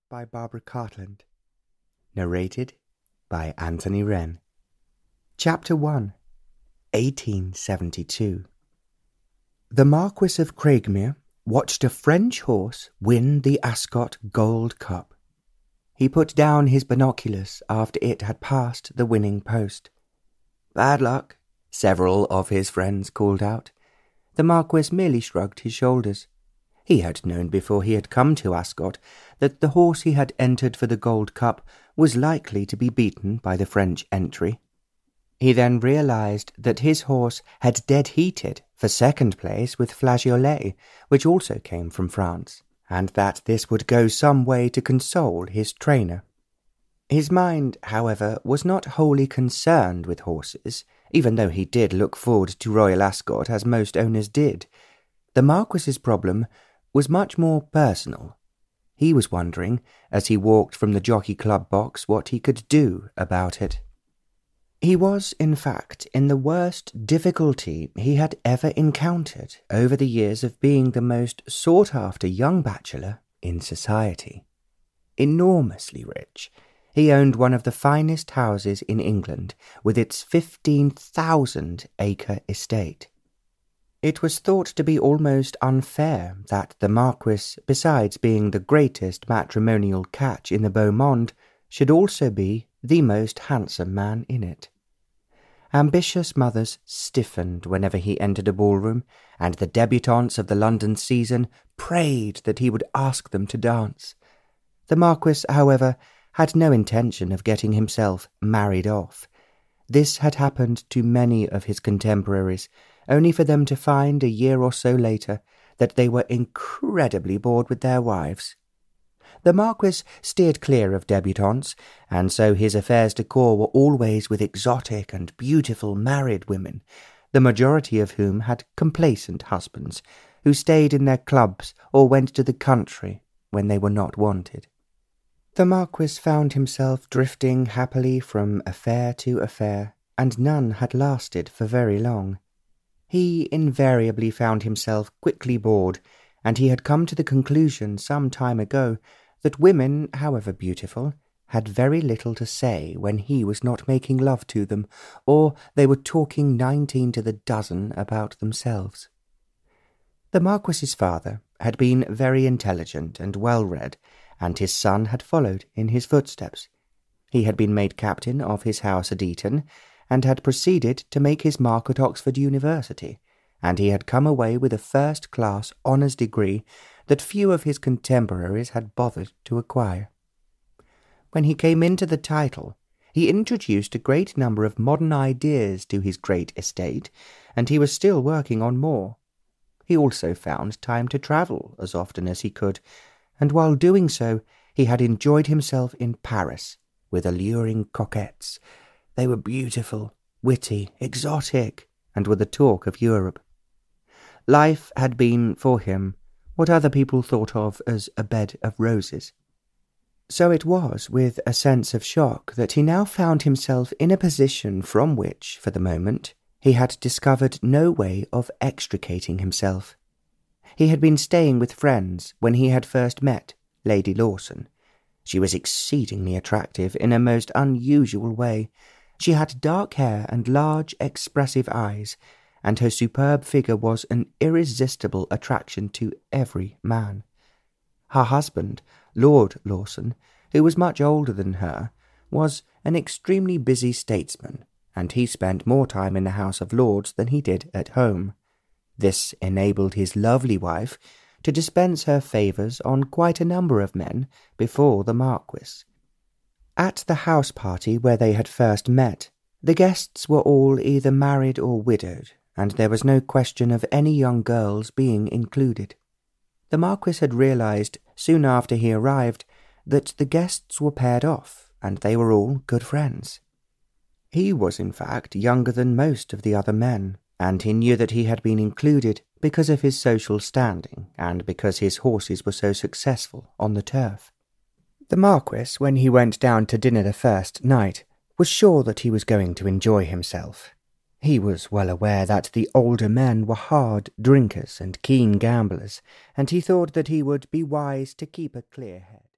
by Barbara Cartland. Narrated by Anthony Wren. Chapter 1, 1872. The Marquis of Craigmere watched a French horse win the Ascot Gold Cup. He put down his binoculars after it had passed the winning post. "Bad luck," several of his friends called out. The Marquis merely shrugged his shoulders. He had known before he had come to Ascot that the horse he had entered for the Gold Cup was likely to be beaten by the French entry. He then realised that his horse had dead-heated for second place with Flageolet, which also came from France, and that this would go some way to console his trainer. His mind, however, was not wholly concerned with horses, even though he did look forward to Royal Ascot as most owners did. The Marquis's problem was much more personal. He was wondering, as he walked from the Jockey Club box, what he could do about it. He was, in fact, in the worst difficulty he had ever encountered over the years of being the most sought-after young bachelor in society. Enormously rich, he owned one of the finest houses in England, with its 15,000-acre estate. It was thought to be almost unfair that the Marquis, besides being the greatest matrimonial catch in the beau monde, should also be the most handsome man in it. Ambitious mothers stiffened whenever he entered a ballroom, and the debutantes of the London season prayed that he would ask them to dance. The Marquis, however, had no intention of getting himself married off. This had happened to many of his contemporaries, only for them to find a year or so later that they were incredibly bored with their wives. The Marquis steered clear of debutantes, and so his affairs de cour were always with exotic and beautiful married women, the majority of whom had complacent husbands, who stayed in their clubs or went to the country when they were not wanted. The Marquis found himself drifting happily from affair to affair, and none had lasted for very long. He invariably found himself quickly bored, and he had come to the conclusion some time ago that women, however beautiful, had very little to say when he was not making love to them, or they were talking 19 to the dozen about themselves. The Marquis's father had been very intelligent and well-read, and his son had followed in his footsteps. He had been made captain of his house at Eton, and had proceeded to make his mark at Oxford University, and he had come away with a first-class honours degree that few of his contemporaries had bothered to acquire. When he came into the title, he introduced a great number of modern ideas to his great estate, and he was still working on more. He also found time to travel as often as he could, and while doing so he had enjoyed himself in Paris with alluring coquettes. They were beautiful, witty, exotic, and were the talk of Europe. Life had been, for him, what other people thought of as a bed of roses. So it was with a sense of shock that he now found himself in a position from which, for the moment, he had discovered no way of extricating himself. He had been staying with friends when he had first met Lady Lawson. She was exceedingly attractive in a most unusual way. She had dark hair and large, expressive eyes, and her superb figure was an irresistible attraction to every man. Her husband, Lord Lawson, who was much older than her, was an extremely busy statesman, and he spent more time in the House of Lords than he did at home. This enabled his lovely wife to dispense her favours on quite a number of men before the Marquis. At the house party where they had first met, the guests were all either married or widowed, and there was no question of any young girls being included. The Marquis had realised, soon after he arrived, that the guests were paired off, and they were all good friends. He was, in fact, younger than most of the other men, and he knew that he had been included because of his social standing, and because his horses were so successful on the turf. The Marquis, when he went down to dinner the first night, was sure that he was going to enjoy himself. He was well aware that the older men were hard drinkers and keen gamblers, and he thought that he would be wise to keep a clear head.